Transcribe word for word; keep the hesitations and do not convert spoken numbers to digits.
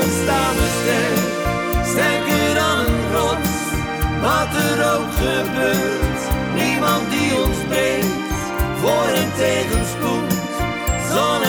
dan staan we sterk. Sterker dan een rots, wat er ook gebeurt. Niemand die ons breekt, voor en tegenspoed. Zon